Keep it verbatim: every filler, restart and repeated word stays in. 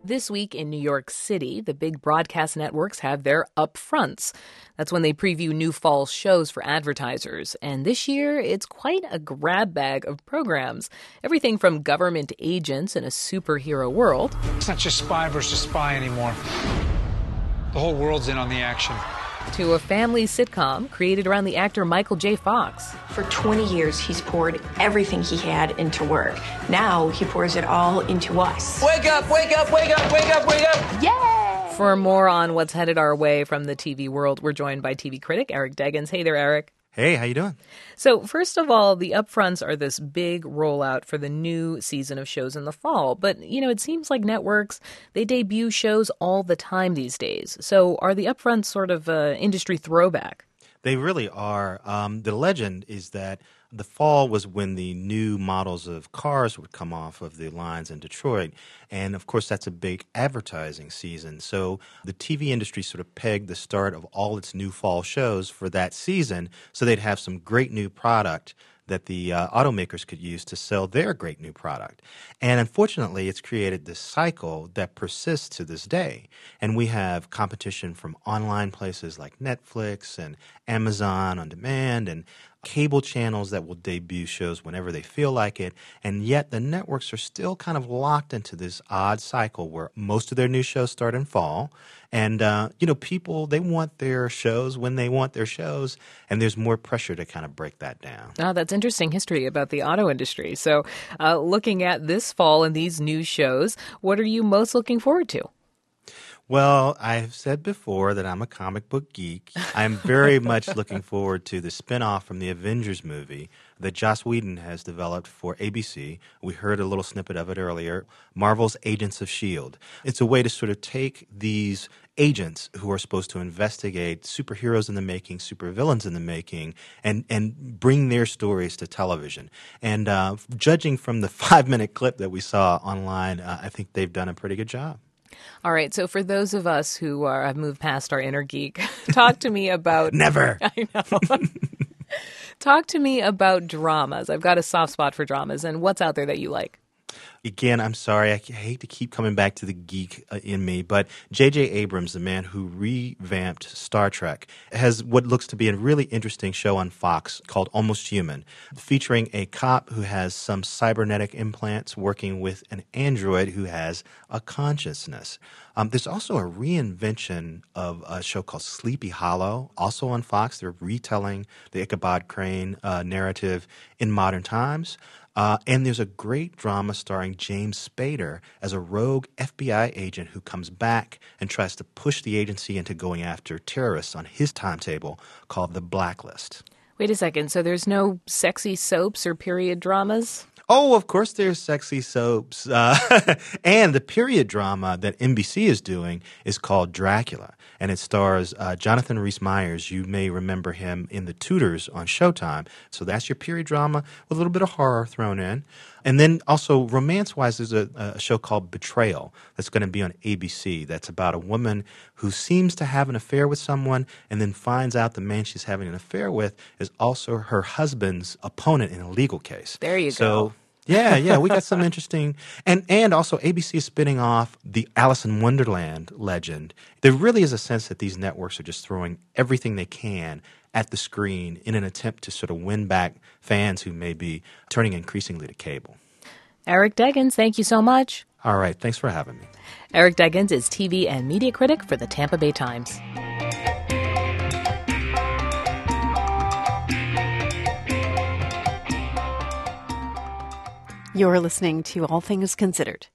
This week in New York City, the big broadcast networks have their upfronts. That's when they preview new fall shows for advertisers. And this year, it's quite a grab bag of programs. Everything from government agents in a superhero world. It's not just spy versus spy anymore. The whole world's in on the action. To a family sitcom created around the actor Michael J. Fox. For twenty years, he's poured everything he had into work. Now he pours it all into us. Wake up, wake up, wake up, wake up, wake up. Yay! For more on what's headed our way from the T V world, we're joined by T V critic Eric Deggans. Hey there, Eric. Hey, how you doing? So first of all, the upfronts are this big rollout for the new season of shows in the fall. But, you know, it seems like networks, they debut shows all the time these days. So are the upfronts sort of an industry throwback? They really are. Um, the legend is that the fall was when the new models of cars would come off of the lines in Detroit. And, of course, that's a big advertising season. So the T V industry sort of pegged the start of all its new fall shows for that season so they'd have some great new product that the uh, automakers could use to sell their great new product. And unfortunately, it's created this cycle that persists to this day. And we have competition from online places like Netflix and Amazon On Demand and cable channels that will debut shows whenever they feel like it. And yet the networks are still kind of locked into this odd cycle where most of their new shows start in fall. And, uh, you know, people, they want their shows when they want their shows. And there's more pressure to kind of break that down. Oh, that's interesting history about the auto industry. So uh, looking at this fall and these new shows, what are you most looking forward to? Well, I've said before that I'm a comic book geek. I'm very much looking forward to the spinoff from the Avengers movie that Joss Whedon has developed for A B C. We heard a little snippet of it earlier, Marvel's Agents of S H I E L D. It's a way to sort of take these agents who are supposed to investigate superheroes in the making, supervillains in the making, and, and bring their stories to television. And uh, judging from the five-minute clip that we saw online, uh, I think they've done a pretty good job. All right. So for those of us who are have moved past our inner geek, talk to me about Never. I know. Talk to me about dramas. I've got a soft spot for dramas, and what's out there that you like? Again, I'm sorry. I hate to keep coming back to the geek uh, in me, but J J. Abrams, the man who revamped Star Trek, has what looks to be a really interesting show on Fox called Almost Human, featuring a cop who has some cybernetic implants working with an android who has a consciousness. Um, there's also a reinvention of a show called Sleepy Hollow, also on Fox. They're retelling the Ichabod Crane uh, narrative in modern times. Uh, and there's a great drama starring James Spader as a rogue F B I agent who comes back and tries to push the agency into going after terrorists on his timetable called The Blacklist. Wait a second. So there's no sexy soaps or period dramas? Oh, of course there's sexy soaps. Uh, and the period drama that N B C is doing is called Dracula. And it stars uh, Jonathan Rhys-Meyers. You may remember him in The Tudors on Showtime. So that's your period drama with a little bit of horror thrown in. And then also romance-wise, there's a, a show called Betrayal that's going to be on A B C. That's about a woman who seems to have an affair with someone and then finds out the man she's having an affair with is also her husband's opponent in a legal case. There you so, go. Yeah, yeah, we got some interesting, and and also A B C is spinning off the Alice in Wonderland legend. There really is a sense that these networks are just throwing everything they can at the screen in an attempt to sort of win back fans who may be turning increasingly to cable. Eric Deggans, thank you so much. All right, thanks for having me. Eric Deggans is T V and media critic for the Tampa Bay Times. You're listening to All Things Considered.